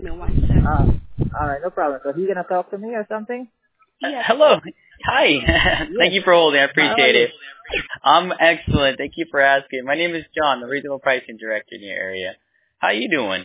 me 1 second. All right, no problem. So he gonna talk to me or something? Yes. Hello. Hi. Thank you for holding. I appreciate it. I'm excellent. Thank you for asking. My name is John, the regional pricing director in your area. How you doing?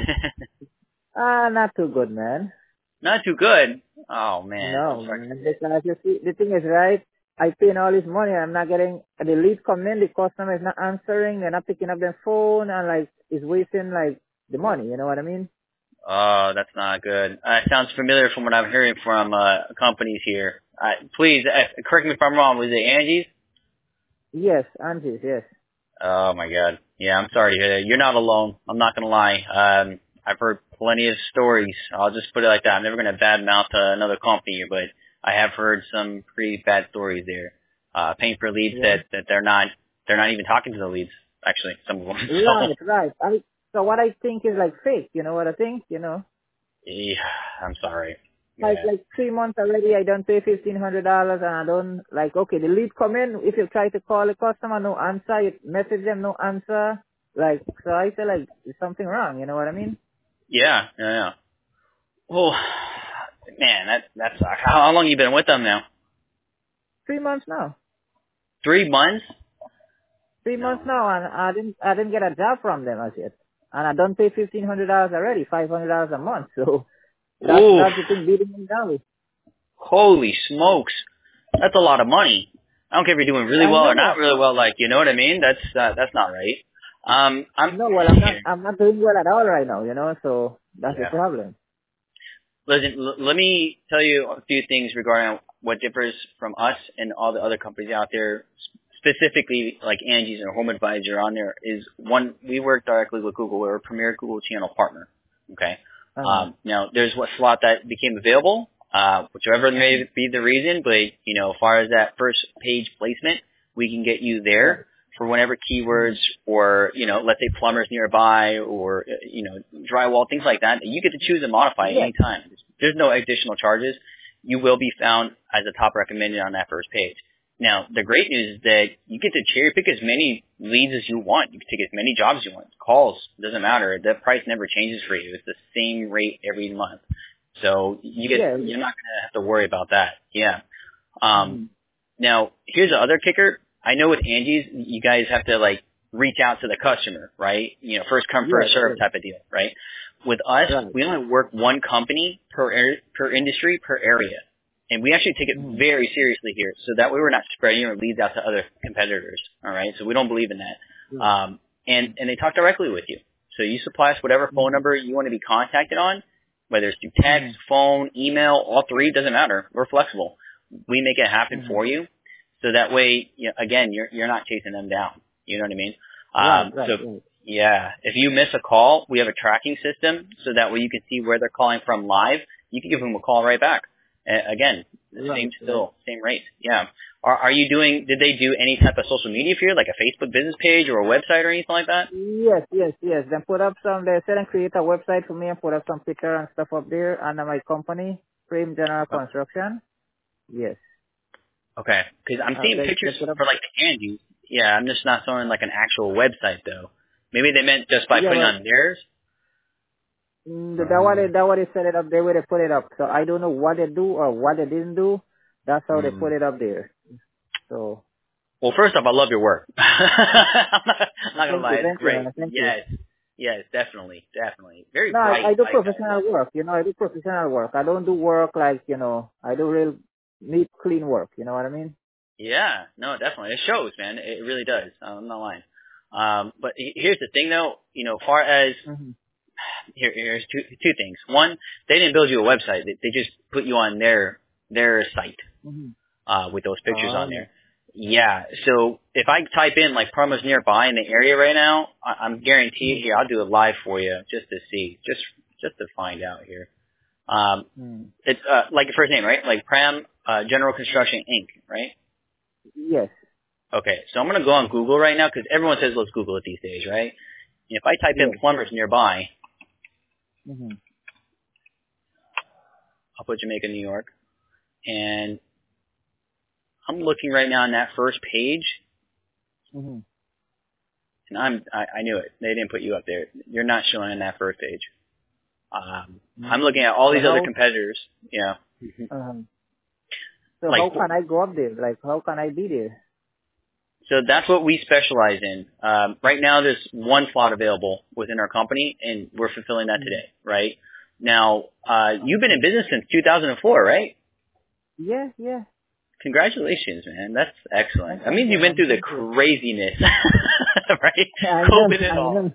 Not too good, man. Not too good. Oh man. No, man. Because you see, the thing is, right? I paying all this money. I'm not getting the lead come in. The customer is not answering. They're not picking up their phone, and like it's wasting like the money. You know what I mean? Oh, that's not good. Sounds familiar from what I'm hearing from companies here. Please, correct me if I'm wrong. Was it Angie's? Yes, Angie's. Yes. Oh my God. Yeah, I'm sorry to hear that. You're not alone. I'm not gonna lie. I've heard plenty of stories. I'll just put it like that. I'm never gonna badmouth another company, but I have heard some pretty bad stories there. Paying for leads that they're not even talking to the leads. Actually, some of them. Right. So what I think is like fake. You know what I think? You know. Yeah, I'm sorry. Like Yeah. 3 months already, I don't pay $1,500, and I don't like. Okay, the lead come in. If you try to call the customer, no answer. You message them, no answer. Like, so I feel like there's something wrong. You know what I mean? Yeah. Oh, man, that sucks. How long you been with them now? 3 months now. 3 months? 3 months now, and I didn't get a job from them as yet, and I don't pay $1,500 already, $500 a month. So that's the thing beating me down. Holy smokes, that's a lot of money. I don't care if you're doing really well or not really well. Like, you know what I mean? That's not right. I'm not doing well at all right now. You know, so that's the problem. Listen, let me tell you a few things regarding what differs from us and all the other companies out there, specifically like Angie's and Home Advisor on there. Is one, we work directly with Google. We're a premier Google channel partner. Okay. Now, there's what slot that became available, whichever may be the reason, but, you know, as far as that first page placement, we can get you there for whatever keywords or, you know, let's say plumbers nearby or, you know, drywall, things like that. You get to choose and modify any time. There's no additional charges. You will be found as a top recommended on that first page. Now, the great news is that you get to cherry pick as many leads as you want. You can take as many jobs as you want. Calls, doesn't matter. The price never changes for you. It's the same rate every month. So you're not going to have to worry about that. Yeah. Now, here's the other kicker. I know with Angie's, you guys have to like reach out to the customer, right? You know, first come, first serve type of deal, right? With us, we only work one company per industry, per area. And we actually take it very seriously here, so that way we're not spreading our leads out to other competitors. All right, so we don't believe in that. And they talk directly with you. So you supply us whatever phone number you want to be contacted on, whether it's through text, phone, email, all three, doesn't matter. We're flexible. We make it happen for you, so that way, you know, again, you're not chasing them down. You know what I mean? Yeah, if you miss a call, we have a tracking system, so that way you can see where they're calling from live. You can give them a call right back. Again, same rate. Yeah. Are you doing, did they do any type of social media for you, like a Facebook business page or a website or anything like that? Yes. They put up they said and create a website for me and put up some picture and stuff up there under my company, Frame General Construction. Yes. Okay. Because I'm seeing pictures for like the Angie's. Yeah, I'm just not showing like an actual website though. Maybe they meant just by putting on theirs? That what they set it up there where they put it up. So I don't know what they do or what they didn't do. That's how they put it up there. So. Well, first off, I love your work. I'm not gonna lie, it's great. Yes, definitely. Very bright. I do professional work. You know, I do professional work. I don't do work like, you know, I do real neat, clean work. You know what I mean? Yeah, no, definitely. It shows, man. It really does. I'm not lying. But here's the thing, though. You know, as far as here's two things. One, they didn't build you a website. They just put you on their site with those pictures on there. Yeah. So if I type in like plumbers nearby in the area right now, I'm guaranteed here I'll do it live for you just to see, just to find out here. It's like your first name, right? Like Pram General Construction Inc., right? Yes. Okay. So I'm gonna go on Google right now because everyone says let's Google it these days, right? If I type in plumbers nearby, I'll put Jamaica, New York, and I'm looking right now on that first page, and I knew it. They didn't put you up there. You're not showing on that first page. I'm looking at all these other competitors. Yeah. So how can I go up there? Like, how can I be there? So that's what we specialize in. Right now, there's one slot available within our company, and we're fulfilling that today, right? Now, you've been in business since 2004, right? Yeah. Congratulations, man. That's excellent. That means you've been through the craziness, right? COVID and all.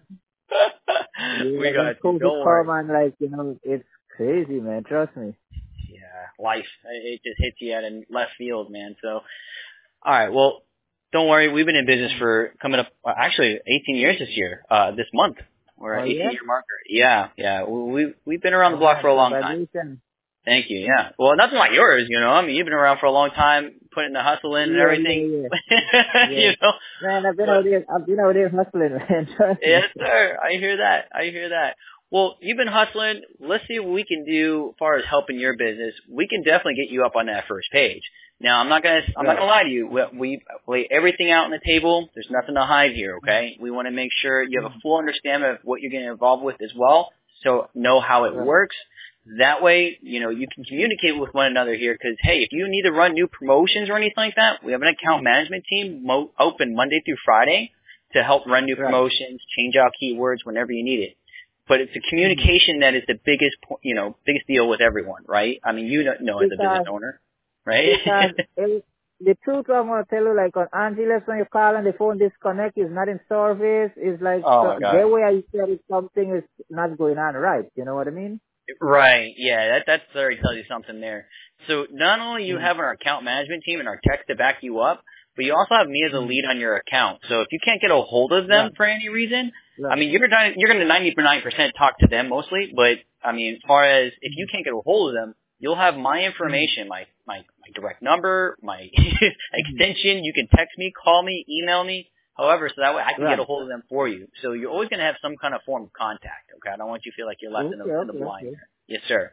We got you. Don't worry. Man, like, it's crazy, man. Trust me. Yeah, life. It just hits you out in left field, man. So, all right. Well, don't worry. We've been in business for coming up, actually 18 years this year, this month. We're at 18-year marker. Yeah. We've been around the block for a long time. Thank you. Yeah. Well, nothing like yours, I mean, you've been around for a long time, putting the hustle in and everything. Yeah. Man, I've been out there hustling, man. Yes, sir. I hear that. Well, you've been hustling. Let's see what we can do as far as helping your business. We can definitely get you up on that first page. Now, I'm not gonna lie to you. We lay everything out on the table. There's nothing to hide here, okay? We want to make sure you have a full understanding of what you're getting involved with as well, so know how it works. That way, you can communicate with one another here because, hey, if you need to run new promotions or anything like that, we have an account management team open Monday through Friday to help run new promotions, change out keywords whenever you need it. But it's the communication that is the biggest deal with everyone, right? I mean, you know as a business owner, right? The truth I'm going to tell you, like on Angeles, when you call and the phone disconnect, is not in service, is like, the way I said something is not going on right. You know what I mean? Right. Yeah, that already tells you something there. So not only you have our account management team and our techs to back you up, but you also have me as a lead on your account. So if you can't get a hold of them for any reason, I mean, you're going to 99% talk to them mostly, but I mean, as far as if you can't get a hold of them, you'll have my information, my direct number, my extension. You can text me, call me, email me. However, so that way I can get a hold of them for you. So you're always going to have some kind of form of contact, okay? I don't want you to feel like you're left in the blind. Okay. Yes, sir.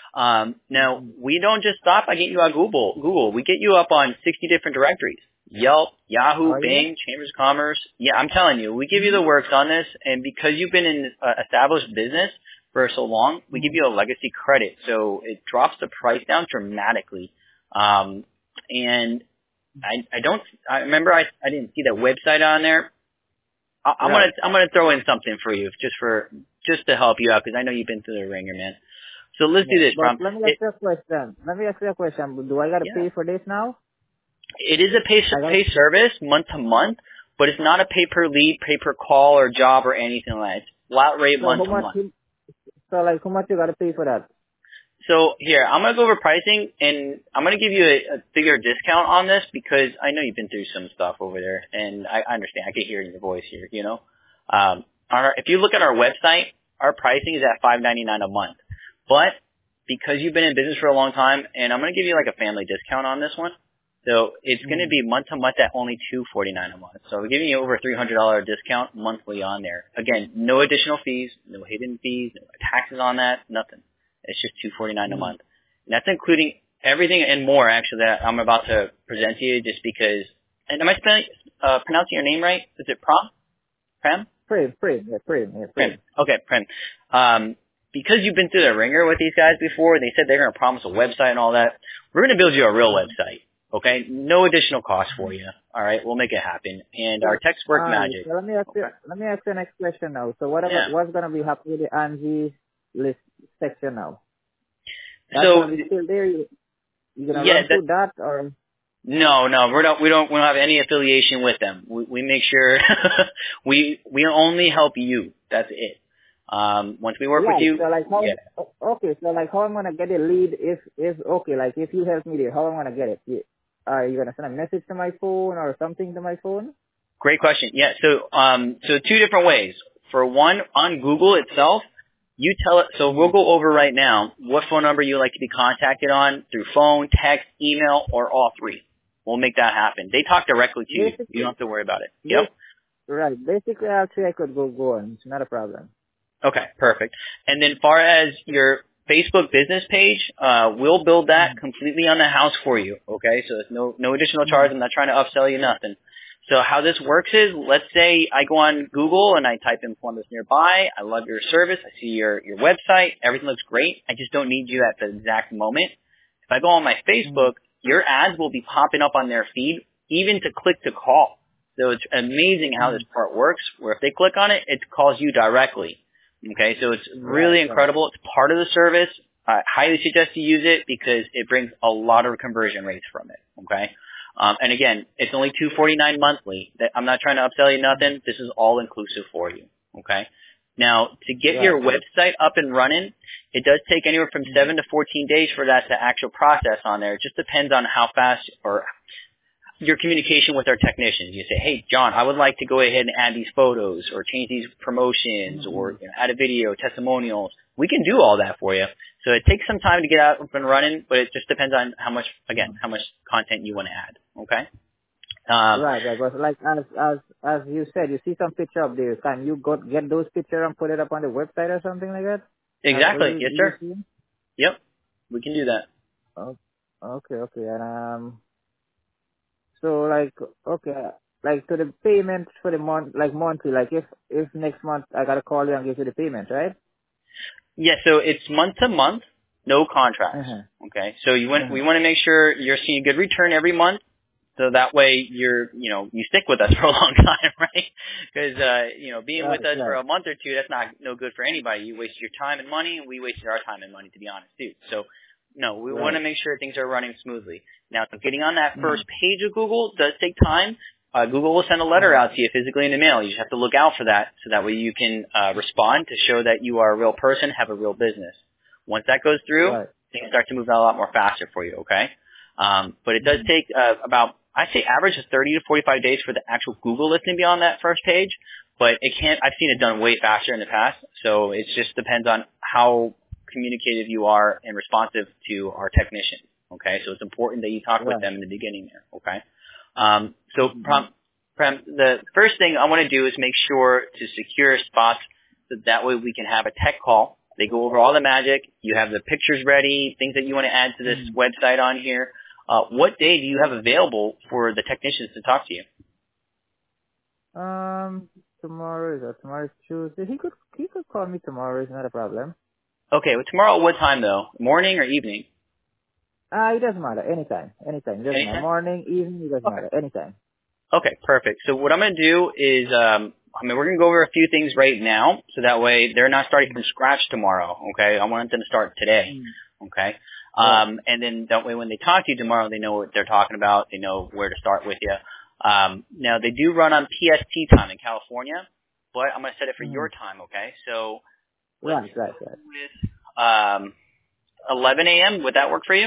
Now, we don't just stop by getting you on Google. We get you up on 60 different directories. Yelp, Yahoo, Bing, Chambers of Commerce. Yeah, I'm telling you, we give you the works on this, and because you've been in established business for so long, we give you a legacy credit. So it drops the price down dramatically. And I remember I didn't see that website on there. I'm gonna throw in something for you just to help you out because I know you've been through the ringer, man. So let's do this. Let me ask you a question. Do I gotta pay for this now? It is a pay service month to month, but it's not a pay per lead, pay per call or job or anything like that. It's flat rate month to month. So like how much you gotta pay for that? So here, I'm going to go over pricing, and I'm going to give you a bigger discount on this because I know you've been through some stuff over there, and I understand. I can hear it in your voice here, if you look at our website, our pricing is at $5.99 a month. But because you've been in business for a long time, and I'm going to give you like a family discount on this one, so it's going to be month to month at only $249 a month. So we're giving you over $300 discount monthly on there. Again, no additional fees, no hidden fees, no taxes on that, nothing. It's just $249 a month. And that's including everything and more, actually, that I'm about to present to you just because. And am I pronouncing your name right? Is it Prem? Prem. Yeah, Prem. Okay, Prem. Because you've been through the ringer with these guys before, they said they're going to promise a website and all that. We're going to build you a real website. Okay? No additional cost for you. All right? We'll make it happen. And our techs work magic. So let me ask you the next question now. So what's going to be happening with the Angie list section now? That's still there. You gonna run through that or? No, we don't have any affiliation with them. We make sure we only help you. That's it. Once we work with you. So like how, okay, so like how I'm gonna get a lead if you help me there, how I'm gonna get it? Are you gonna send a message to my phone or something to my phone? Great question. Yeah. So two different ways. For one, on Google itself, you tell it. So we'll go over right now what phone number you like to be contacted on through phone, text, email, or all three. We'll make that happen. They talk directly to you. You don't have to worry about it. Yep. Right. Basically, actually, I could go on. It's not a problem. Okay. Perfect. And then, far as your Facebook business page, we'll build that completely on the house for you. Okay. So there's no additional charge. I'm not trying to upsell you nothing. So how this works is, let's say I go on Google and I type in Columbus nearby. I love your service. I see your website. Everything looks great. I just don't need you at the exact moment. If I go on my Facebook, your ads will be popping up on their feed, even to click to call. So it's amazing how this part works, where if they click on it, it calls you directly. Okay, so it's really incredible. It's part of the service. I highly suggest you use it because it brings a lot of conversion rates from it. Okay, and again, it's only $249 monthly. I'm not trying to upsell you nothing. This is all inclusive for you. Okay. Now, to get your website up and running, it does take anywhere from 7 to 14 days for that to actual process on there. It just depends on how fast or your communication with our technicians. You say, hey, John, I would like to go ahead and add these photos or change these promotions or add a video, testimonials. We can do all that for you. So it takes some time to get out up and running, but it just depends on how much content you want to add. Okay? Right. But like as you said, you see some picture up there. Can you get those pictures and put it up on the website or something like that? Exactly. Yes, sir. Yep. We can do that. Oh, okay. And so like to the payment for the month, like monthly, like if next month I gotta call you and give you the payment, right? Yeah. So it's month to month, no contracts. Okay. So we want to make sure you're seeing a good return every month. So that way you stick with us for a long time, right? Because, being with us for a month or two, that's no good for anybody. You waste your time and money, and we wasted our time and money, to be honest, too. So, no, we want to make sure things are running smoothly. Now, getting on that first page of Google does take time. Google will send a letter out to you physically in the mail. You just have to look out for that, so that way you can respond to show that you are a real person, have a real business. Once that goes through, things start to move a lot more faster for you, okay? But it does take about, I'd say average of 30 to 45 days for the actual Google listing to be on that first page, but I've seen it done way faster in the past, so it just depends on how communicative you are and responsive to our technicians, okay? So it's important that you talk with them in the beginning there, okay? The first thing I want to do is make sure to secure spots so that way we can have a tech call. They go over all the magic. You have the pictures ready, things that you want to add to this website on here. What day do you have available for the technicians to talk to you? Tomorrow's Tuesday. He could call me tomorrow. It's not a problem. Okay, well, tomorrow at what time though? Morning or evening? It doesn't matter. Anytime. Doesn't matter. Morning, evening, it doesn't matter. Anytime. Okay, perfect. So what I'm going to do is, we're going to go over a few things right now, so that way they're not starting from scratch tomorrow. Okay, I want them to start today. Okay. And then that way when they talk to you tomorrow, they know what they're talking about. They know where to start with you. Now they do run on PST time in California, but I'm going to set it for your time. Okay. So right. With 11 a.m. Would that work for you?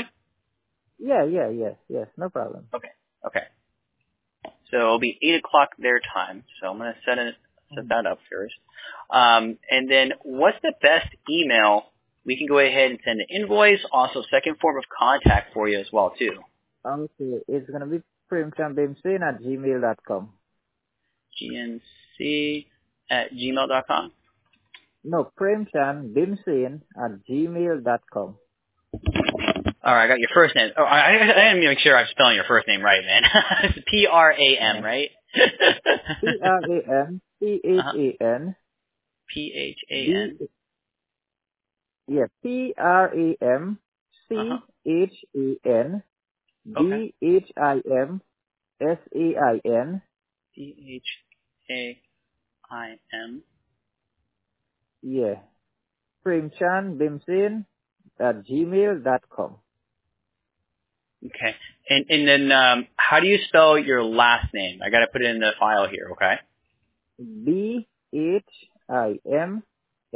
Yes. No problem. Okay. So it'll be 8 o'clock their time. So I'm going to set that up first. And then what's the best email? We can go ahead and send an invoice, also second form of contact for you as well, too. Okay, it's going to be premchandbimsin@gmail.com. GNC@gmail.com? No, premchandbimsin@gmail.com. All right, I got your first name. Oh, I didn't make sure I'm spelling your first name right, man. It's P-R-A-M, right? P-R-A-M, P-H-A-N. P-H-A-N. Yeah, P-R-A-M, C-H-A-N, B-H-I-M-S-A-I-N. C-H-A-I-M. Yeah. premchandbimsin@gmail.com. Okay. And then how do you spell your last name? I got to put it in the file here, okay? B-H-I-M-S-A-I-N.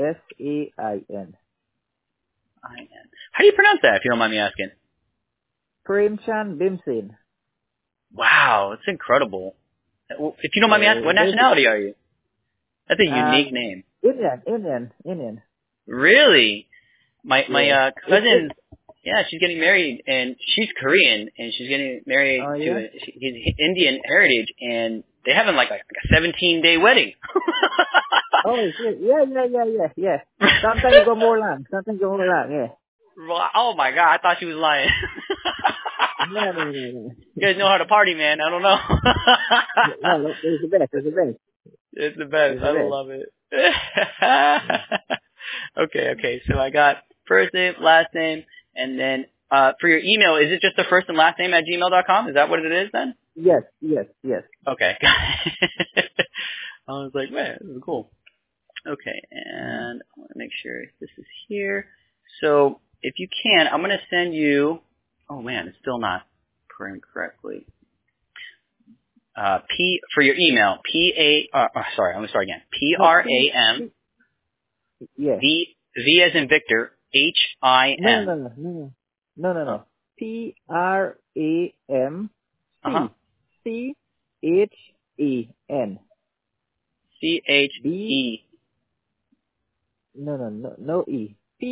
How do you pronounce that, if you don't mind me asking? Premchand Bimsin. Wow, that's incredible. If you don't mind me asking, what nationality are you? That's a unique name. Indian. Really? My cousin, she's getting married, and she's Korean, and she's getting married to he's Indian heritage, and they're having like a 17-day wedding. Oh, yeah. Sometimes you go more long, yeah. Oh my God, I thought she was lying. No. You guys know how to party, man. I don't know. No, it's the best. It's the best. It's the best. It's the I best. love it. Okay. So I got first name, last name, and then for your email, is it just the first and last name at gmail.com? Is that what it is then? Yes. Okay. I was like, man, this is cool. Okay, and I want to make sure this is here. So if you can, I'm going to send you. Oh man, it's still not printing correctly. P for your email. Sorry, I'm going to start again. PRAM. Yes. V as in Victor. HIM. No. PRAM CHEN. CHE. No E.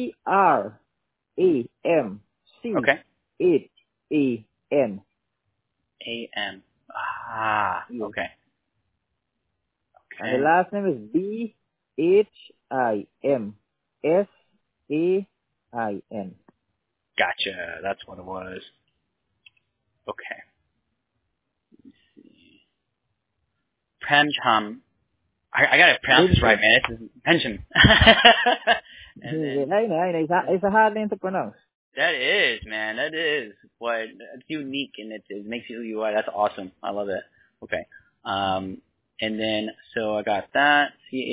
PRAM Okay. CHEN. AM. Yes. Okay. And the last name is BHIMSAIN. Gotcha. That's what it was. Okay. Let's see. Premcham. I gotta pronounce this right, man. This is Premcham. I know. It's a hard name to pronounce. That is, man. That is. But it's unique and it makes you who you are. That's awesome. I love it. Okay. And then, so I got that.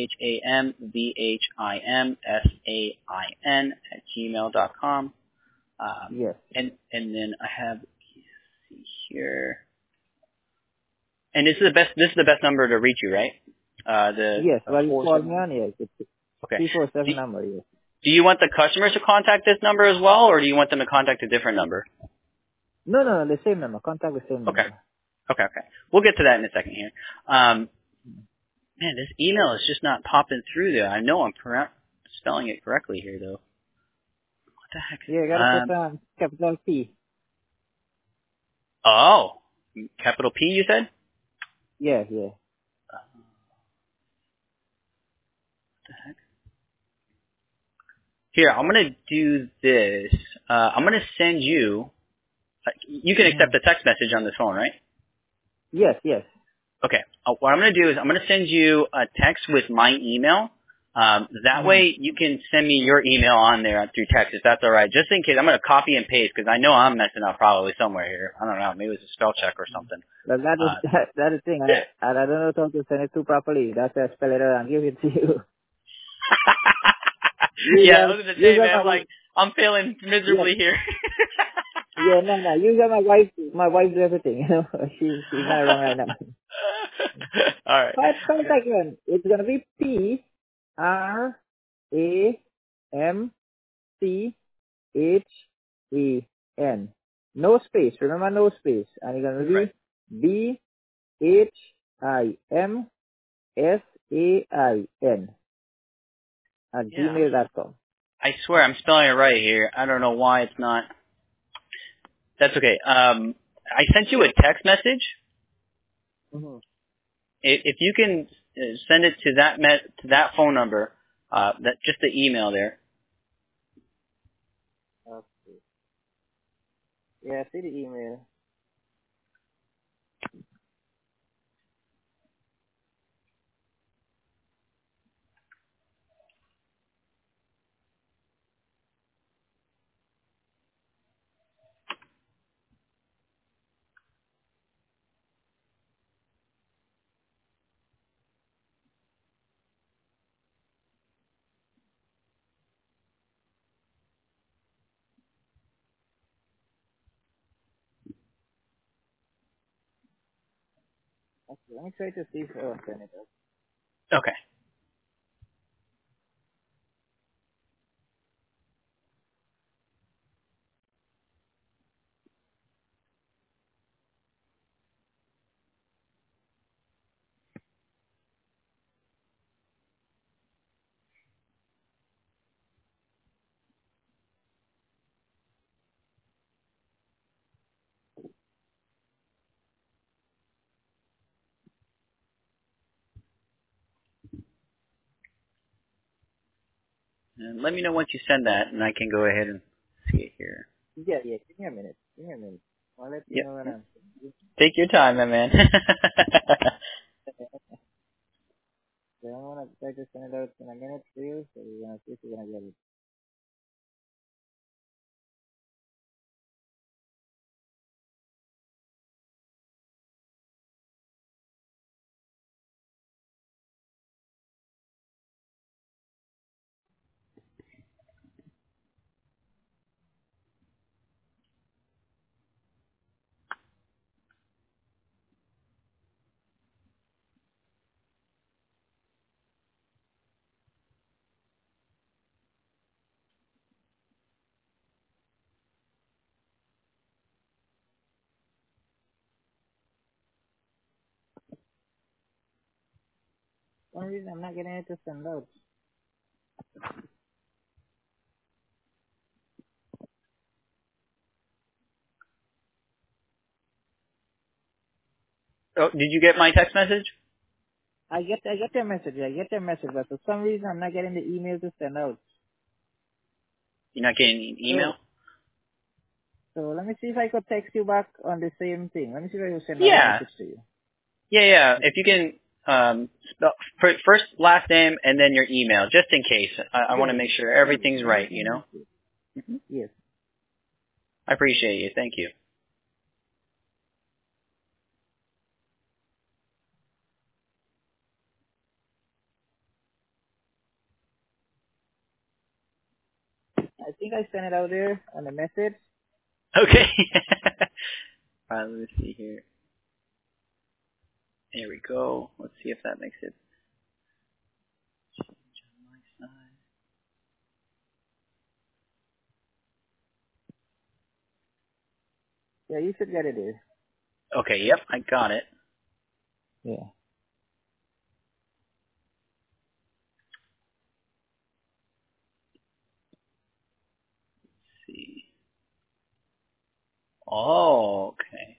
CHAMVHIMSAIN Yes. And then I have, let's see here. And this is the best number to reach you, right? Yes, well, you called me on, yes. It's Okay. 347 number, yes. Do you want the customers to contact this number as well, or do you want them to contact a different number? No, the same number. Contact the same number. Okay. We'll get to that in a second here. Man, this email is just not popping through there. I know I'm spelling it correctly here, though. What the heck? Yeah, you gotta put capital P. Oh, capital P, you said? Yeah. What the heck? Here, I'm going to do this. I'm going to send you, you can accept a text message on this phone, right? Yes. Okay. What I'm going to do is I'm going to send you a text with my email. That way you can send me your email on there through text if that's all right. Just in case, I'm going to copy and paste because I know I'm messing up probably somewhere here. I don't know. Maybe it's a spell check or something. But that is the thing. I don't know how to send it to properly. That's why I spell it out and give it to you. Yeah, I was going to say, man, like, I'm failing miserably here. Yeah, no. Usually my wife does everything, you know. She's not around right now. All right. Contact again. It's gonna be PRAMCHEN. No space. Remember, no space. And it's gonna be BHIMSAIN at gmail.com. I swear I'm spelling it right here. I don't know why it's not. That's okay. I sent you a text message. Mm-hmm. If you can send it to that phone number, that just the email there. Okay. Yeah, I see the email. Okay, let me try to see if I send it. Okay. And let me know once you send that, and I can go ahead and see it here. Yeah. Give me a minute. I'll let you know when I'm. Take your time, my man. So I'm gonna try to send it out in a minute for you, so we're gonna see if you're gonna get it. For some reason I'm not getting it to send out. Oh, did you get my text message? I get your message, but for some reason I'm not getting the email to send out. You're not getting an email? So let me see if I could text you back on the same thing. Let me see if I can send another Yeah. message to you. Yeah. If you can spell first last name and then your email, just in case. I want to make sure everything's right, you know? Yes. I appreciate you. Thank you. I think I sent it out there on the message. Okay. All right, let me see here. There we go. Let's see if that makes it. Change on my side. Yeah, you should get it there. Okay, yep, I got it. Yeah. Let's see. Oh, okay.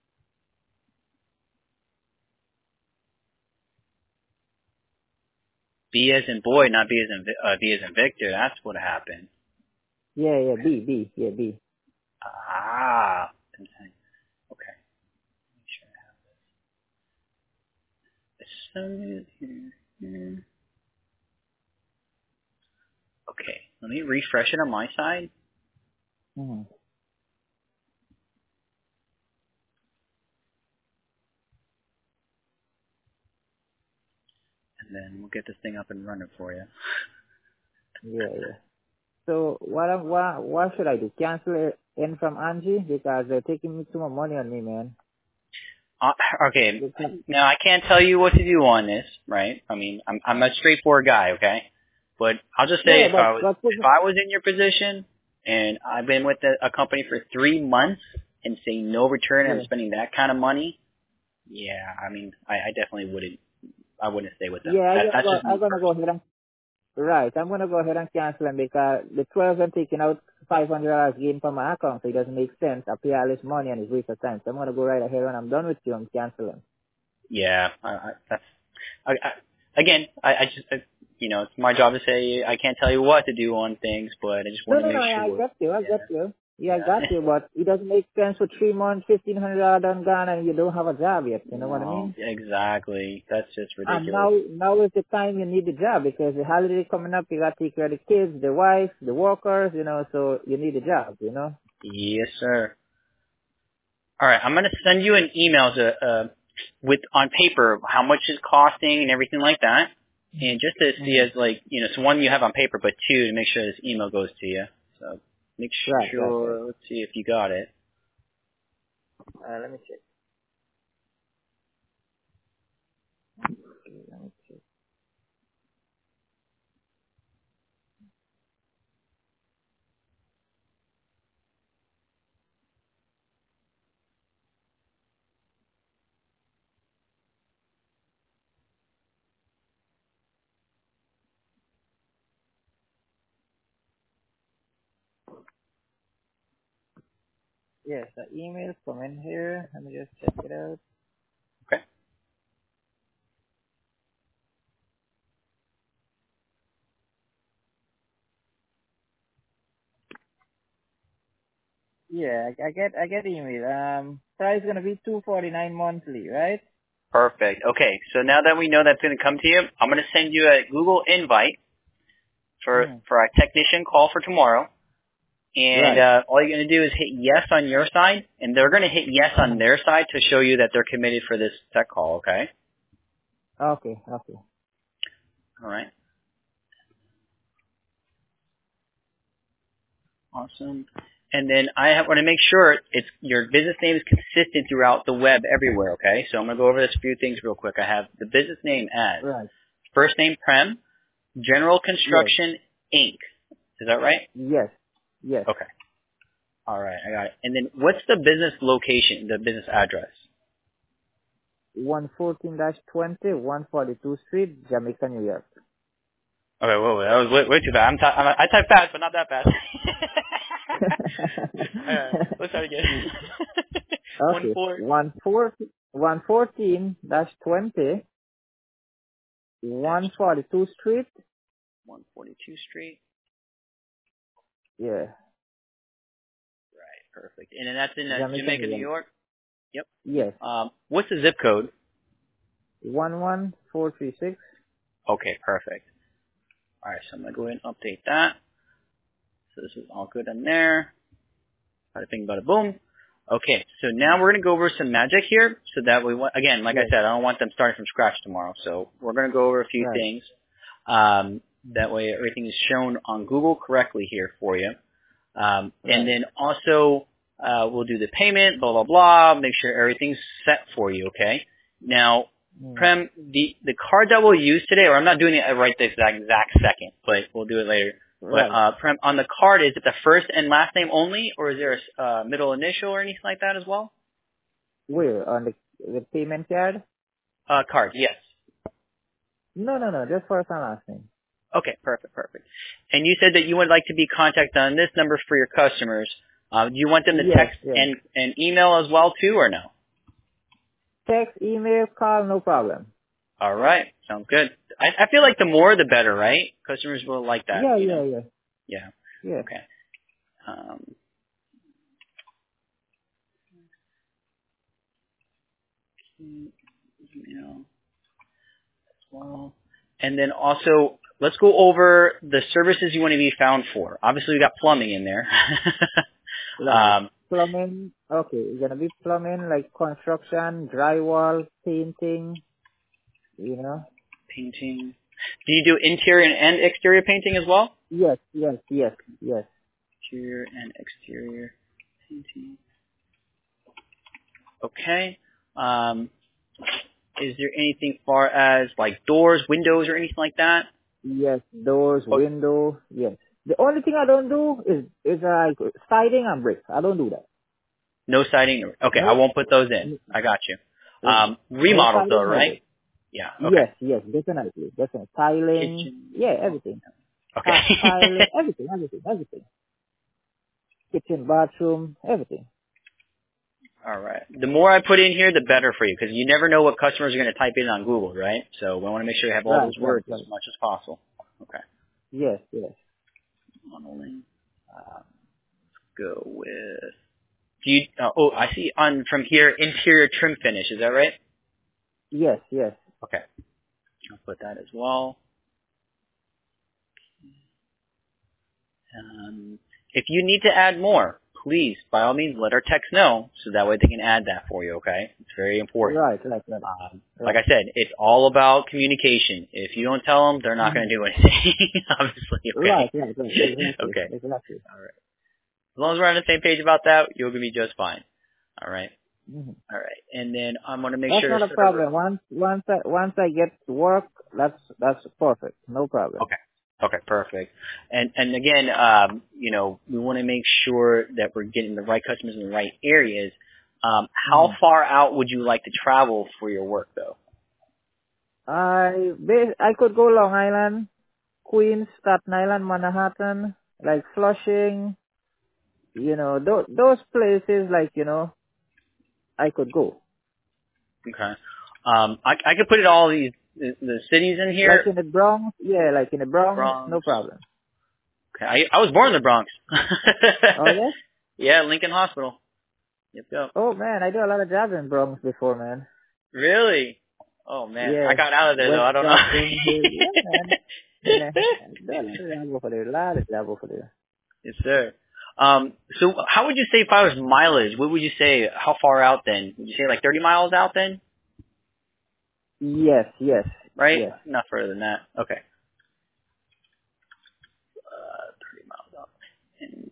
B as in boy, not B as in V as in Victor. That's what happened. Yeah, Okay. B. Yeah, B. Ah. Okay. Make sure I have this. Okay. Let me refresh it on my side. Mm-hmm. And then we'll get this thing up and running for you. Yeah. So what should I do? Cancel it in from Angie because they're taking me too much money on me, man. Okay. Now I can't tell you what to do on this, right? I mean, I'm a straightforward guy, okay? But I'll just say Yeah, if I was in your position and I've been with a company for 3 months and say no return and I'm spending that kind of money, yeah, I mean, I definitely wouldn't stay with them. yeah, That's just I'm me gonna go personally. ahead and right. I'm gonna go ahead and cancel them because the 12 I'm taking out $500 gain from my account, so it doesn't make sense. I pay all this money and it's waste of time. So I'm gonna go right ahead when I'm done with you. I'm canceling. Yeah, again, I just, it's my job to say I can't tell you what to do on things, but I just want to No, make I sure. got you. I got Yeah. you. Yeah, I Yeah. got you. But it doesn't make sense for 3 months, $1,500 done gone, and you don't have a job yet. You know what I No, mean? exactly. That's just And ridiculous. now is the time you need the job because the holiday coming up. You got to take care of the kids, the wife, the workers. You know, so you need a job. You know. Yes, sir. All right, I'm gonna send you an email to with on paper how much it's costing and everything like that, and just to see as so one you have on paper, but two to make sure this email goes to you. So make Right. sure. Let's see if you got it. Let me check. Let me check. Yes, the email's coming here. Let me just check it out. Okay. Yeah, I get email. Price gonna be $249 monthly, right? Perfect. Okay, so now that we know that's going to come to you, I'm going to send you a Google invite for our technician call for tomorrow. And Right. all you're going to do is hit yes on your side, and they're going to hit yes on their side to show you that they're committed for this tech call, okay? Okay. All right. Awesome. And then I want to make sure your business name is consistent throughout the web everywhere, okay? So I'm going to go over this few things real quick. I have the business name as Right. first name Prem, General Construction Inc. Is that right? Yes. Okay. All right, I got it. And then what's the business location, the business address? 114-20, 142 Street, Jamaica, New York. Okay, whoa, that was way too fast. I type fast, but not that fast. Let's start again. Okay. 114-20, 142 Street. 142 Street. Yeah. Right, perfect. And then that's in Jamaica, New York? Yep. Yes. What's the zip code? 11436. Okay, perfect. All right, so I'm going to go ahead and update that. So this is all good in there. Bada bing, bada boom. Okay, so now we're going to go over some magic here. So that we, again, like I said, I don't want them starting from scratch tomorrow. So we're going to go over a few things. That way everything is shown on Google correctly here for you. And then also we'll do the payment, blah, blah, blah, make sure everything's set for you, okay? Now, Prem, the card that we'll use today, or I'm not doing it right this exact second, but we'll do it later. Right. But Prem, on the card, is it the first and last name only, or is there a middle initial or anything like that as well? Where? On the payment card? Card, yes. No. Just first and last name. Okay, perfect. And you said that you would like to be contacted on this number for your customers. Do you want them to text and email as well too, or no? Text, email, call, no problem. All right, sounds good. I feel like the more the better, right? Customers will like that. Yeah. Okay. Email as well. And then also, let's go over the services you want to be found for. Obviously, we got plumbing in there. Plumbing, okay. It's going to be plumbing, like construction, drywall, painting, Painting. Do you do interior and exterior painting as well? Yes. Interior and exterior painting. Okay. Is there anything far as like doors, windows, or anything like that? Yes, doors, window, yes. The only thing I don't do is like siding and bricks. I don't do that. No siding? Okay, I won't put those in. I got you. Remodels though, right? Yeah. Okay. Yes, definitely. Tiling. Kitchen. Everything. Okay. Tiling, everything. Kitchen, bathroom, everything. All right. The more I put in here, the better for you, because you never know what customers are going to type in on Google, right? So we want to make sure you have all those words as much as possible. Okay. Yes. Modeling. Go with. Do you? I see. From here, interior trim finish. Is that right? Yes. Okay. I'll put that as well. If you need to add more, please, by all means, let our techs know so that way they can add that for you, okay? It's very important. Right. Like I said, it's all about communication. If you don't tell them, they're not going to do anything, obviously, okay? Right. Okay. Exactly. All right. As long as we're on the same page about that, you're going to be just fine. All right? Mm-hmm. All right. And then I'm going to make that's sure... That's not a problem. Once I get to work, that's perfect. No problem. Okay, perfect. And again, we want to make sure that we're getting the right customers in the right areas. How far out would you like to travel for your work, though? I could go Long Island, Queens, Staten Island, Manhattan, like Flushing. Those places, I could go. Okay. I could put it all these the cities in here. Like in the Bronx, like in the Bronx. No problem. Okay, I was born in the Bronx. Oh, yes? Yeah, Lincoln Hospital. Yep. Oh man, I do a lot of jobs in Bronx before, man. Really? Oh man, I Yeah. got out of there though. West I don't know. Stockton Hill. Yeah, man. Yeah. I do a lot of jobs over there. A lot of jobs over there. Yes, sir. So how would you say if I was mileage? What would you say? How far out then? Would you say like 30 miles out then? Yes, yes, Right? yes. Not further than that. Okay. 30 miles out. And,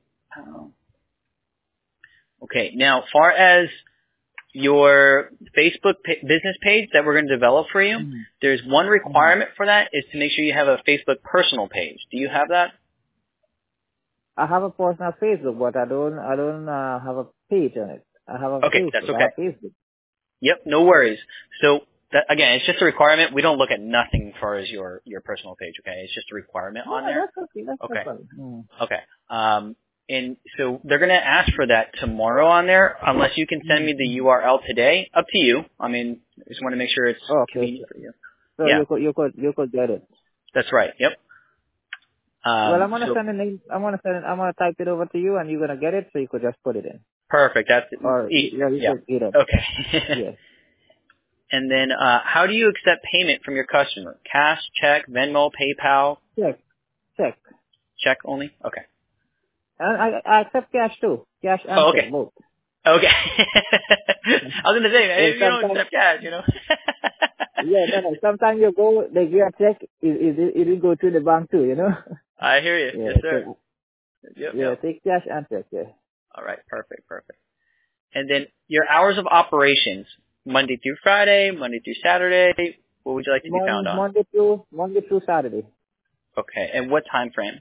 okay. Now, far as your Facebook business page that we're going to develop for you, Mm-hmm. there's one Mm-hmm. requirement for that is to make sure you have a Facebook personal page. Do you have that? I have a personal Facebook, but I don't have a page on it. I have a Okay, that's Facebook. I okay. have Facebook. Yep, no worries. So that, again, it's just a requirement. We don't look at nothing as far as your personal page. Okay, it's just a requirement on Yeah, there. that's okay. That's no Okay, problem. Mm. okay. And so they're going to ask for that tomorrow on there, unless you can send me the Mm-hmm. URL today. Up to you. I mean, I just want to make sure it's Okay. convenient for you. So Yeah, you could get it. that's right. Yep. Well, I'm gonna So send a name. I'm gonna type it over to you, and you're gonna get it. So you could just put it in, perfect. That's or yeah, you yeah. could get it. Okay. Yes. And then, how do you accept payment from your customer? Cash, check, Venmo, PayPal, Check. check only? Okay. And I accept cash too. Cash and Oh, check okay. both. Okay. I was going to say, man, And if you don't sometimes, accept cash, you know. yeah, no. Sometimes you go, they give a check. It will go to the bank too. You know. I hear you. Yeah. Yes, sir. So yeah, Yep. take cash and check. Yeah. All right. Perfect. And then your hours of operations, Monday through Friday, Monday through Saturday. What would you like to be found on? Monday through Saturday. Okay. And what time frame?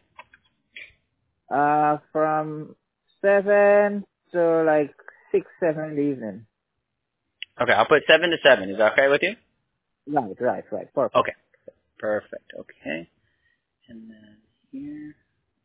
From 7 to like 6, 7 in the evening. Okay. I'll put 7 to 7. Is that okay with you? Right. Perfect. Okay. Perfect. Okay. And then here.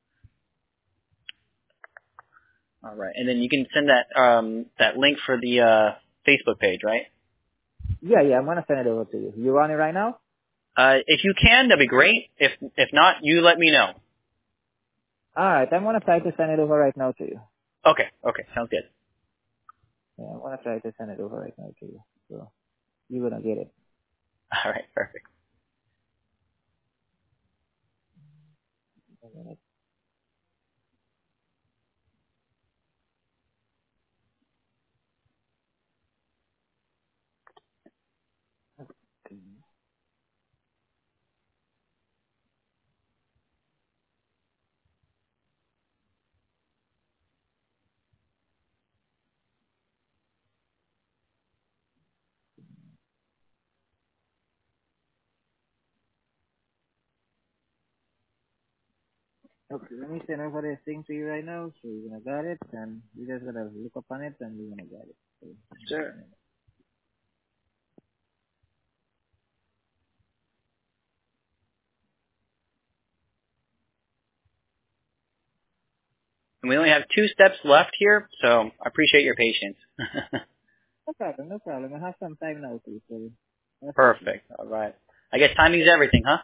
All right. And then you can send that link for the Facebook page, right? Yeah, I'm gonna send it over to you. You on it right now? If you can, that'd be great. If not, you let me know. Alright, I'm gonna try to send it over right now to you. Okay. Sounds good. Yeah, I'm gonna try to send it over right now to you. So you're gonna get it. All right. Perfect. Okay, let me send over this thing to you right now, so you're gonna get it, and you just gotta look up on it, and you're gonna get it. So, Sure. And we only have 2 steps left here, so I appreciate your patience. no problem. I have some time now too, so that's okay. Perfect. All right. I guess timing's everything, huh?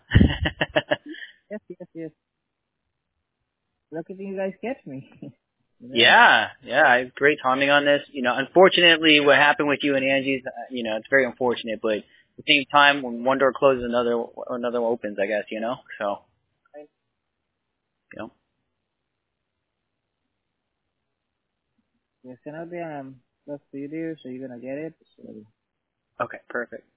Yes. Lucky you guys catch me. you know? Yeah. I have great timing on this. You know, unfortunately, what happened with you and Angie's, you know, it's very unfortunate, but at the same time, when one door closes, another one opens, I guess, you know? So, you know. Yes, and I'll be close to you there, so you're gonna get it. So. Okay, perfect.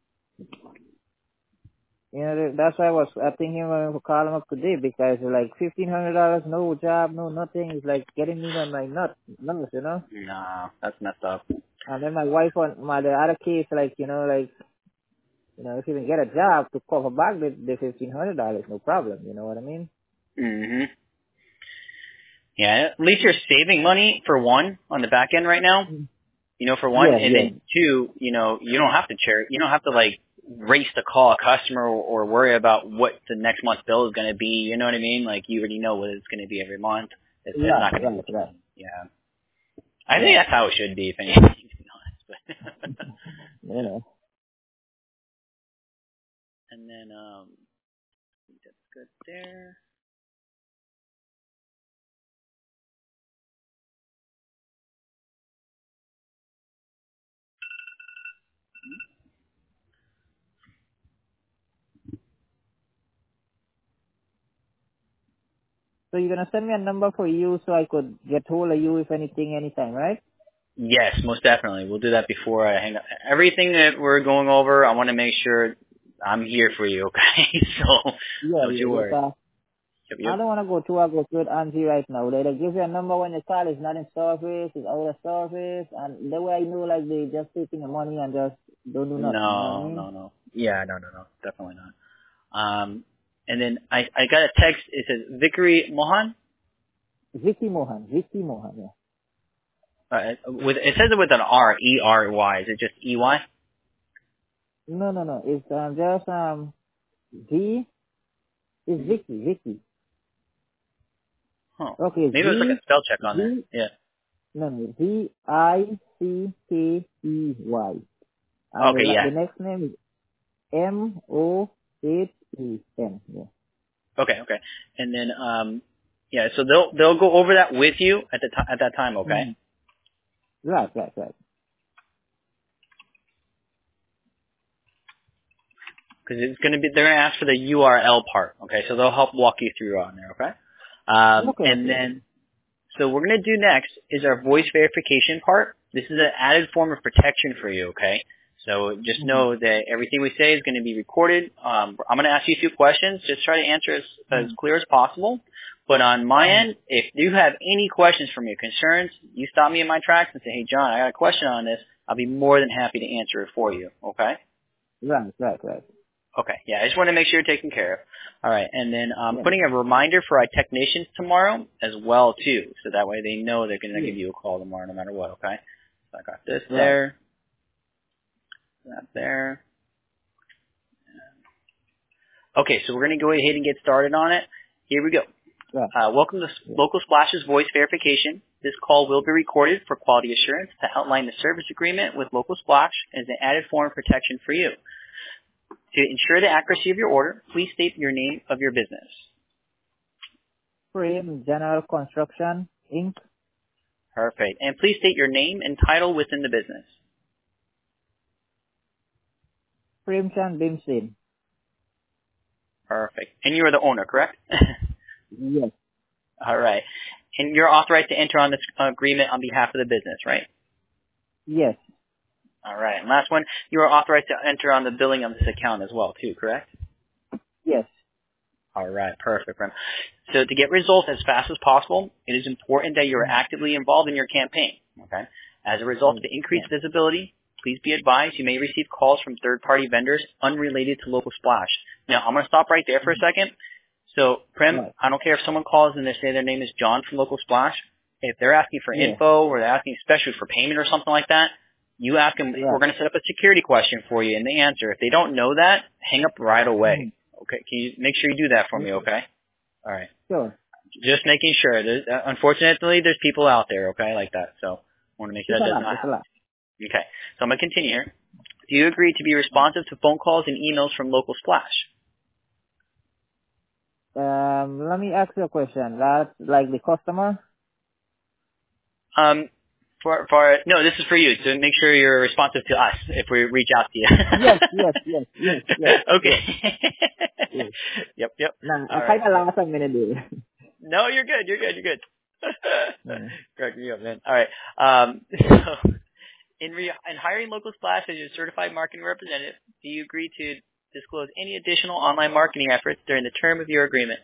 You know, that's why I thinking of calling him up today because like $1,500, no job, no nothing. It's like getting me on my nuts, you know. Nah, that's messed up. And then my wife on the other case, like if you can get a job to cover back the $1,500, no problem. You know what I mean? Hmm. Yeah, at least you're saving money, for one, on the back end right now. Mm. You know, for one, and Yeah. then two, you know, you don't have to like race to call a customer or worry about what the next month's bill is going to be. You know what I mean? Like you already know what it's going to be every month. It's not going to be. Right. Yeah, I think Yeah. that's how it should be, if anything. To be honest, but You know. and then I think that's good there. So you're gonna send me a number for you so I could get hold of you if anything, anytime, right? Yes, most definitely. We'll do that before I hang up. Everything that we're going over, I want to make sure I'm here for you, okay? So Yeah, don't yeah, you worry. because I Yep. don't want to go too aggressive with Angie right now. They give you a number when the call is not in service, it's out of service, and the way I know like they just taking the money and just don't do nothing, you know what I No, mean? no, no. Yeah, no, definitely not. And then I got a text. It says Vikri Mohan. Vicky Mohan, yeah. With it says it with an R, E-R-Y. Is it just E-Y? No. It's just V is Vicky. Huh. Okay, Maybe it was like a spell check on there. V Yeah. no Vickey. And Okay, yeah. the next name is Mohen. Yeah. Okay. And then yeah, so they'll go over that with you at that time, okay? Mm. Right. Because they're gonna ask for the URL part, okay? So they'll help walk you through on there, okay? And Okay. then so what we're gonna do next is our voice verification part. This is an added form of protection for you, okay? So just Mm. know that everything we say is going to be recorded. I'm going to ask you a few questions. Just try to answer as clear as possible. But on my end, if you have any questions for me or concerns, you stop me in my tracks and say, hey, John, I got a question on this. I'll be more than happy to answer it for you, okay? Right. Okay, yeah, I just want to make sure you're taken care of. All right, and then Yeah. putting a reminder for our technicians tomorrow as well, too, so that way they know they're going to give you a call tomorrow no matter what, okay? So I got this there, that there. Okay, so we're going to go ahead and get started on it. Here we go. Right. Welcome to Local Splash's voice verification. This call will be recorded for quality assurance to outline the service agreement with Local Splash as an added form of protection for you. To ensure the accuracy of your order, please state your name of your business. Frame General Construction Inc. Perfect. And please state your name and title within the business. Primchan Bimsin. Perfect. And you are the owner, correct? Yes. All right. And you're authorized to enter on this agreement on behalf of the business, right? Yes. All right. And last one, you are authorized to enter on the billing of this account as well, too, correct? Yes. All right. Perfect, friend. So to get results as fast as possible, it is important that you are actively involved in your campaign, okay? As a result of the increased visibility, please be advised you may receive calls from third-party vendors unrelated to Local Splash. Now, I'm going to stop right there for a second. So, Prem, Right. I don't care if someone calls and they say their name is John from Local Splash. If they're asking for info or they're asking especially for payment or something like that, you ask them, we're going to set up a security question for you, and they answer. If they don't know that, hang up right away. Okay? Can you make sure you do that for me, okay? All right. Sure. Just making sure. Unfortunately, there's people out there, okay, like that. So I want to make sure that does not happen. Okay. So I'm going to continue here. Do you agree to be responsive to phone calls and emails from Local Splash? Let me ask you a question. That's like the customer? No, this is for you. To make sure you're responsive to us if we reach out to you. Yes. Okay. Yes. Yep. Nah, All I right. kind of lost a minute there. No, you're good. You're good. Yeah. Correct me up, man. All right. So in hiring Local Splash as your certified marketing representative, do you agree to disclose any additional online marketing efforts during the term of your agreement?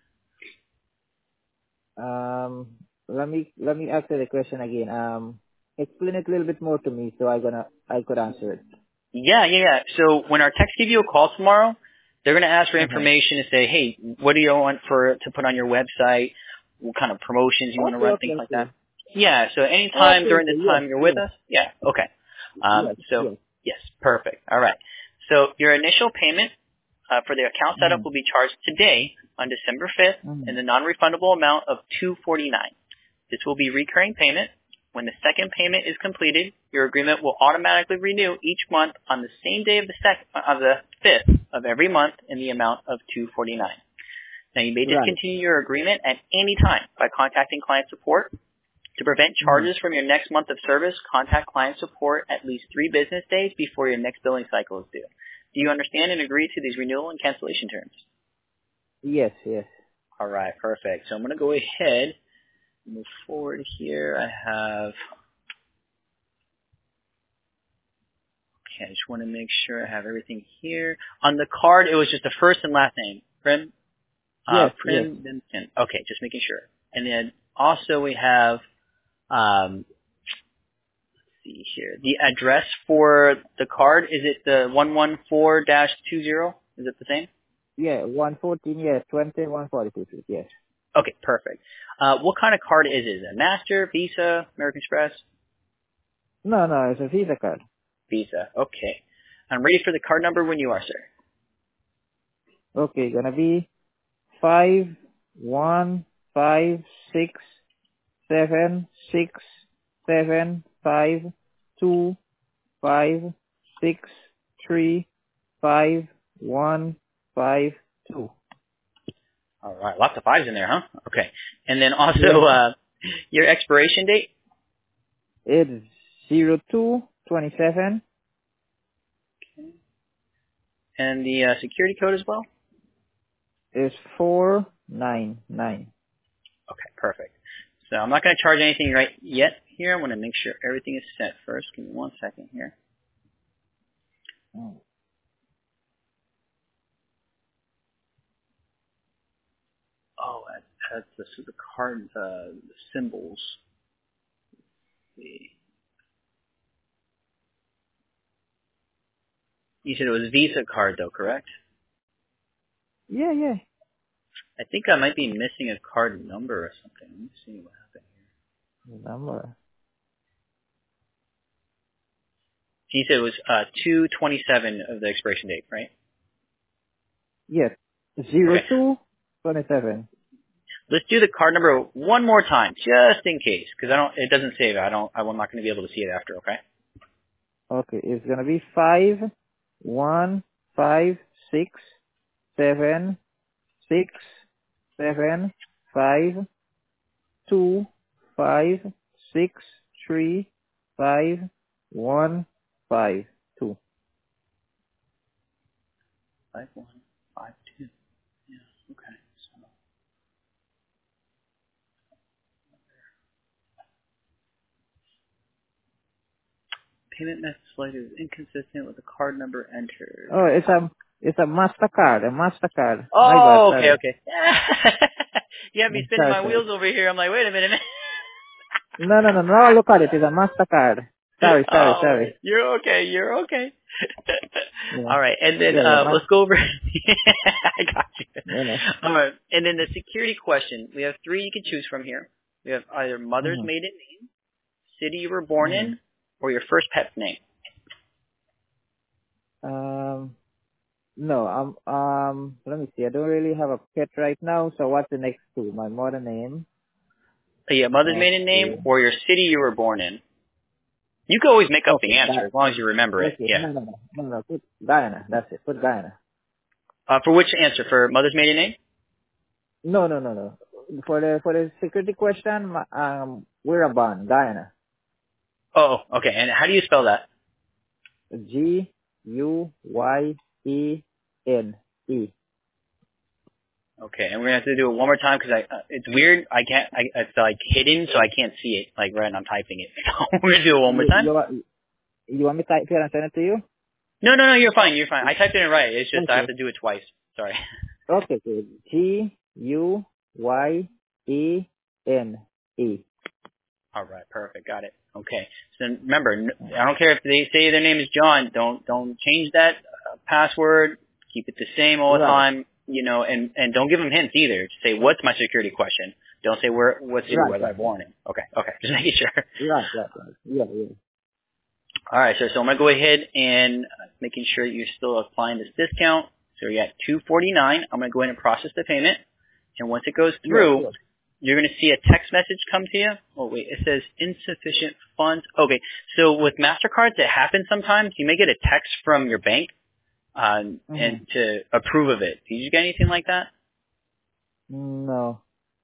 Let me ask you the question again. Explain it a little bit more to me so I could answer it. Yeah. So when our techs give you a call tomorrow, they're going to ask for information to say, hey, what do you want to put on your website? What kind of promotions you want to run, things like that. Yeah. So anytime during the time you're with us. Yeah. Okay. Yes, perfect. All right. So your initial payment for the account setup will be charged today on December 5th in the non-refundable amount of $249. This will be recurring payment. When the second payment is completed, your agreement will automatically renew each month on the same day of the 5th of every month in the amount of $249. Now, you may discontinue your agreement at any time by contacting client support. To prevent charges from your next month of service, contact client support at least 3 business days before your next billing cycle is due. Do you understand and agree to these renewal and cancellation terms? Yes. All right, perfect. So I'm going to go ahead and move forward here. I have, okay, I just want to make sure I have everything here. On the card, it was just the first and last name. Prim? Yes, yes. Prim Vincent. Okay, just making sure. And then also we have, let's see here, the address for the card, is it the 114-20? Is it the same? Yeah, 114, yes, 20, 142, yes. Okay, perfect. What kind of card is it? Is it a Master, Visa, American Express? No, it's a Visa card. Visa. Okay. I'm ready for the card number when you are, sir. Okay, gonna be 515676525635152. All right. Lots of fives in there, huh? Okay. And then also Yeah. your expiration date It's 0227. and the security code as well. Is 499. Okay, perfect. So I'm not going to charge anything right yet here. I want to make sure everything is set first. Give me 1 second here. Oh. Oh, that's the card, the symbols. You said it was Visa card though, correct? Yeah. I think I might be missing a card number or something. Let me see what happened here. Number. You said it was 2/27 of the expiration date, right? Yes. Okay. 0227. Let's do the card number one more time, just in case, because it doesn't save it. I'm not going to be able to see it after. Okay. Okay, it's gonna be 515675256351552. 5152. Yeah. Okay. So payment method selected is inconsistent with the card number entered. Oh, it's a Mastercard. My bad, Oh, okay, sorry. okay. You have me spinning my Sorry. wheels over here. I'm like, wait a minute. No. Now look at it. It's a Mastercard. Oh, Sorry. you're okay. You're okay. Yeah. All right, and then Yeah. let's go over. I got you. Yeah. All right, and then the security question. We have 3 you can choose from here. We have either mother's Mhm. maiden name, city you were born Mhm. in, or your first pet's name. No, let me see. I don't really have a pet right now. So what's the next two? My mother name. Yeah, mother's maiden name Okay. or your city you were born in. You can always make up the Okay. answer as long as you remember it. Okay. Yeah. No. Put Guyana. That's it. Put Guyana. For which answer? For mother's maiden name? No. For the security question, we're a bond. Guyana. Oh, okay. And how do you spell that? Guyene. Okay, and we're gonna have to do it one more time because it's weird. It's like hidden, so I can't see it like right when I'm typing it. So we're gonna do it one more time. You want me to type it and send it to you? No, you're fine. I typed it in right. It's just I have Okay. to do it twice. Sorry. Okay. Good. Guyene. All right, perfect. Got it. Okay. So remember, I don't care if they say their name is John. Don't change that password. Keep it the same all the Right. time. And don't give them hints either. Just say, "What's my security question?" Don't say what city was I born in. Okay. Just making sure. Right. Yeah. All right, sir. So I'm gonna go ahead and making sure you're still applying this discount. So you're at $249. I'm gonna go ahead and process the payment, and once it goes Yeah, through, sure. you're gonna see a text message come to you. Oh wait, it says insufficient funds. Okay, so with Mastercards, it happens sometimes. You may get a text from your bank, and to approve of it. Did you get anything like that? No,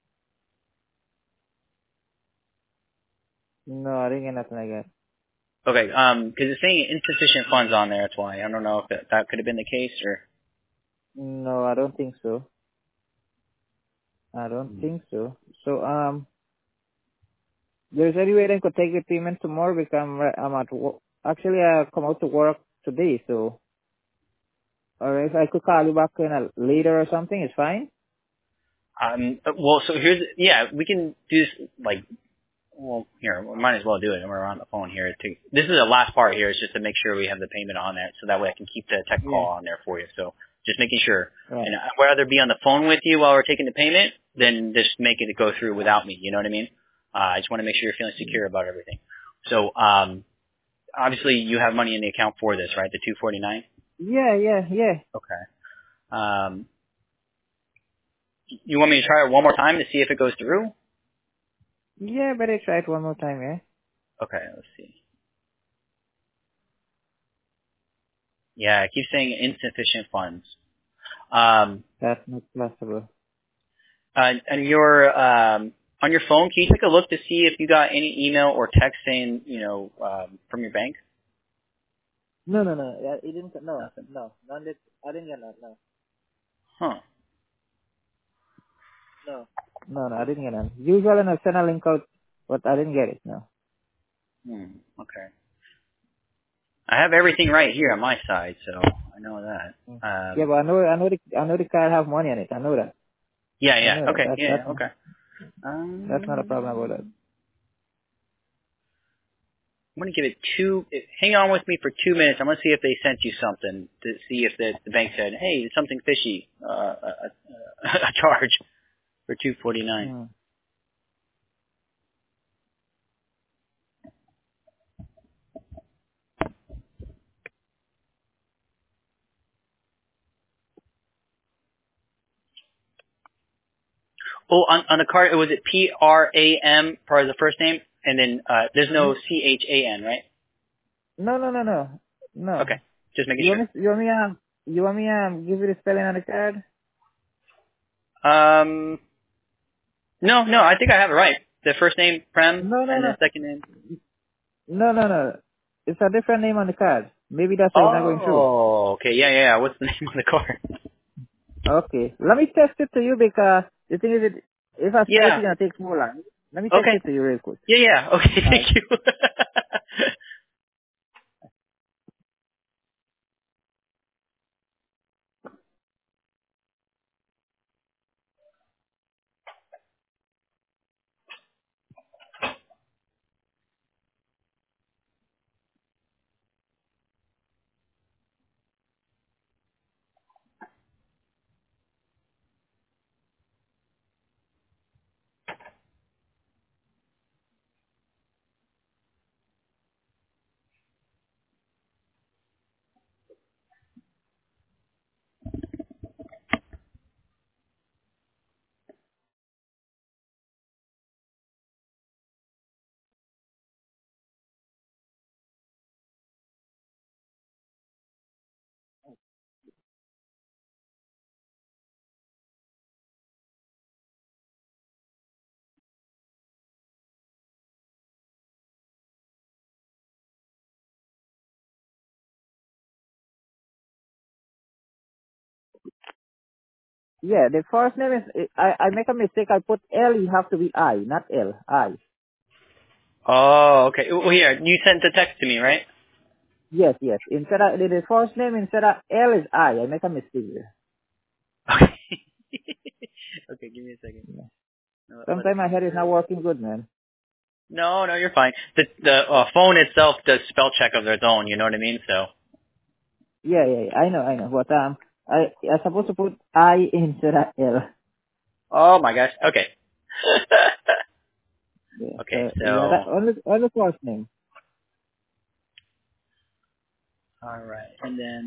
I didn't get nothing like that. Okay, because it's saying insufficient funds on there. That's why I don't know if that could have been the case or. No, I don't think so. I don't think so. So, there's any way they could take the payment tomorrow because I'm at work. Actually, I come out to work today, so, or if I could call you back later or something, it's fine. Well, so we can do this, like, well, here, we might as well do it. We're on the phone here. This is the last part here. It's just to make sure we have the payment on there, so that way I can keep the tech call on there for you. So just making sure. Right. And I'd rather be on the phone with you while we're taking the payment than just make it go through without me. You know what I mean? I just want to make sure you're feeling secure about everything. So, obviously you have money in the account for this, right? The $249? Yeah. Okay. You want me to try it one more time to see if it goes through? Yeah, better try it one more time, yeah? Okay, let's see. Yeah, it keeps saying insufficient funds. That's not possible. And your on your phone, can you take a look to see if you got any email or text saying, from your bank? No. Yeah, it didn't, Nothing. no. None did, I didn't get that, no. Huh. No, I didn't get that. Usually I send a link out, but I didn't get it, no. Okay. I have everything right here on my side, so I know that. Yeah, but I know the card have money on it. I know that. Yeah. Okay. That's Okay. that's not a problem about that. I'm going to give it hang on with me for 2 minutes. I'm going to see if they sent you something to see if the bank said, hey, it's something fishy, a charge for $249. Oh, on the card, was it P-R-A-M, part of the first name? And then, there's no C-H-A-N, right? No. Okay. Just making sure. You want me give you the spelling on the card? No, I think I have it right. The first name, Prem, No. and the second name. No. It's a different name on the card. Maybe that's why it's not going through. Oh, okay. Yeah. What's the name on the card? Okay. Let me text it to you because the thing is, if I spell it, it's Yeah. gonna take more long. Let me text Okay. it to you real quick. Yeah. Okay, thank you. Yeah, the first name is I make a mistake. I put L. You have to be I, not L. I. Oh, okay. Well, here, you sent the text to me, right? Yes. Instead of the first name, instead of L is I. I make a mistake there. Okay. Okay, give me a second. Yeah. Let it Sometimes my come head is not through. working good, man. No, you're fine. The phone itself does spell check of its own, you know what I mean? So. Yeah. I know. But I supposed to put I instead of L. Oh my gosh. Okay. Yeah. Okay, Yeah. That so. only first name. Alright. And then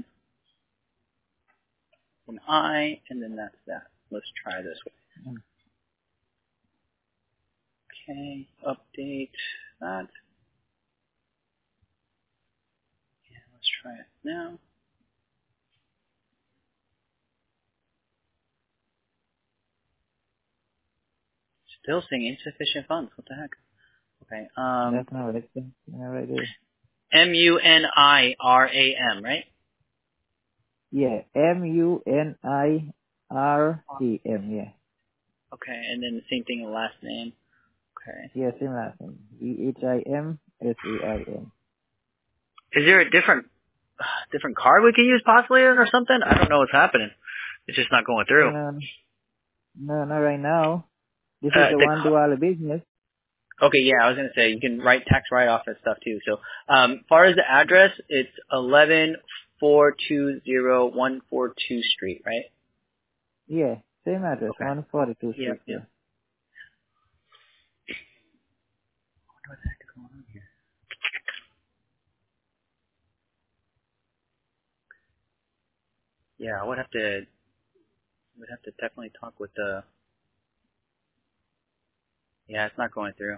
an I, and then that's that. Let's try this way. Okay, update that. Yeah, let's try it now. Still saying insufficient funds. What the heck? Okay. That's not right. Not right there. M-U-N-I-R-A-M, right? Yeah. MUNIRAM. Yeah. Okay, and then the same thing in the last name. Okay. Yeah, same last name. VHIMSAIN. Is there a different card we can use possibly or something? I don't know what's happening. It's just not going through. No, not right now. This is the one do all the business. Okay, yeah, I was gonna say you can write tax write-off and stuff too. So, far as the address, it's 11420 Street, right? Yeah, same address, Okay. 142 Street. Yep. Yeah. What the heck is going on here? Yeah, I would have to definitely talk with the. Yeah, it's not going through.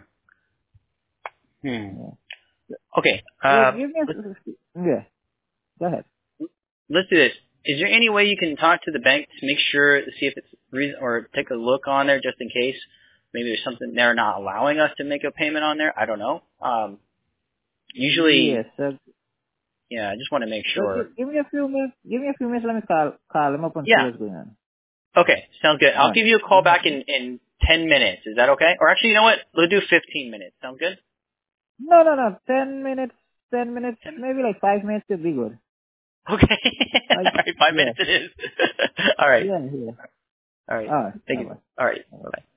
Yeah. Okay. Yeah, give me yeah. Go ahead. Let's do this. Is there any way you can talk to the bank to make sure, see if it's reason, or take a look on there just in case? Maybe there's something they're not allowing us to make a payment on there. I don't know. Usually, Yes. yeah, I just want to make sure. Give me a few minutes. Give me a few minutes. Let me call him up and see Yeah. what's going on. Okay, sounds good. I'll All give you a call back in 10 minutes. Is that okay? Or actually, you know what? We'll do 15 minutes. Sound good? No. 10 minutes. 10 minutes. 10 minutes? Maybe like 5 minutes would be good. Okay. All right, 5 Yeah. minutes it is. All right. Yeah. All right. All right. Thank you. Bye-bye. All right. Bye-bye. Bye-bye.